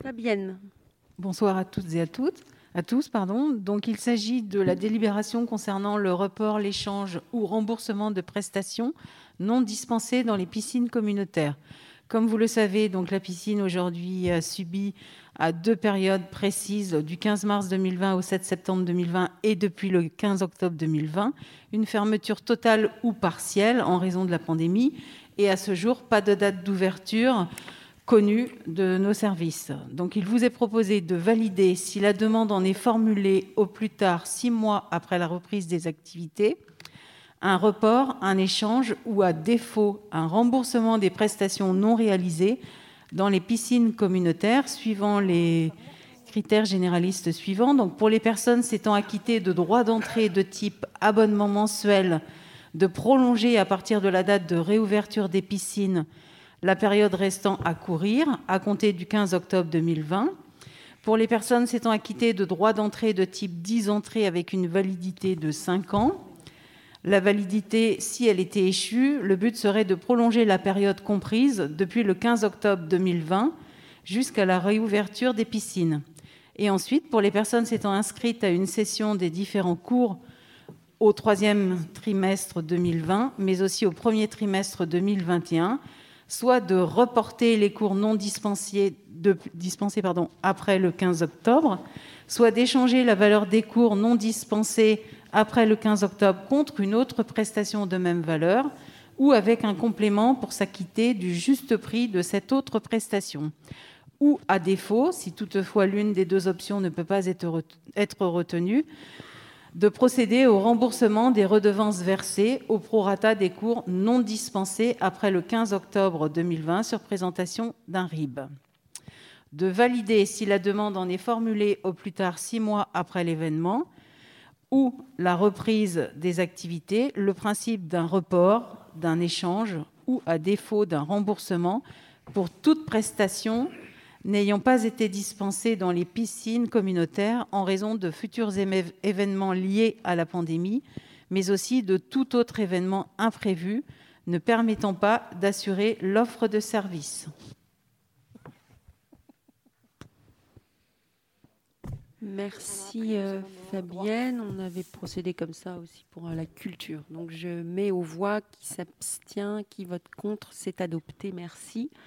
Fabienne. Bonsoir à toutes et à tous. Donc, il s'agit de la délibération concernant le report, l'échange ou remboursement de prestations non dispensées dans les piscines communautaires. Comme vous le savez, donc, la piscine aujourd'hui a subi à 2 périodes précises, du 15 mars 2020 au 7 septembre 2020 et depuis le 15 octobre 2020, une fermeture totale ou partielle en raison de la pandémie. Et à ce jour, pas de date d'ouverture connue de nos services. Donc, il vous est proposé de valider, si la demande en est formulée au plus tard 6 mois après la reprise des activités, un report, un échange ou, à défaut, un remboursement des prestations non réalisées dans les piscines communautaires, suivant les critères généralistes suivants. Donc, pour les personnes s'étant acquittées de droits d'entrée de type abonnement mensuel, de prolonger à partir de la date de réouverture des piscines la période restant à courir, à compter du 15 octobre 2020. Pour les personnes s'étant acquittées de droits d'entrée de type 10 entrées avec une validité de 5 ans, la validité, si elle était échue, le but serait de prolonger la période comprise depuis le 15 octobre 2020 jusqu'à la réouverture des piscines. Et ensuite, pour les personnes s'étant inscrites à une session des différents cours au 3e trimestre 2020, mais aussi au 1er trimestre 2021, soit de reporter les cours non dispensés après le 15 octobre, soit d'échanger la valeur des cours non dispensés après le 15 octobre contre une autre prestation de même valeur ou avec un complément pour s'acquitter du juste prix de cette autre prestation. Ou, à défaut, si toutefois l'une des deux options ne peut pas être retenue, de procéder au remboursement des redevances versées au prorata des cours non dispensés après le 15 octobre 2020 sur présentation d'un RIB. De valider, si la demande en est formulée au plus tard 6 mois après l'événement ou la reprise des activités, le principe d'un report, d'un échange ou, à défaut, d'un remboursement pour toute prestation n'ayant pas été dispensée dans les piscines communautaires en raison de futurs événements liés à la pandémie, mais aussi de tout autre événement imprévu ne permettant pas d'assurer l'offre de services. Merci Fabienne. On avait procédé comme ça aussi pour la culture. Donc je mets aux voix qui s'abstient, qui vote contre. C'est adopté. Merci.